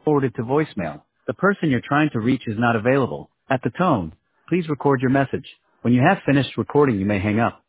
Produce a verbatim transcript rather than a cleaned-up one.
Forwarded to voicemail. The person you're trying to reach is not available. At the tone, please record your message. When you have finished recording, you may hang up.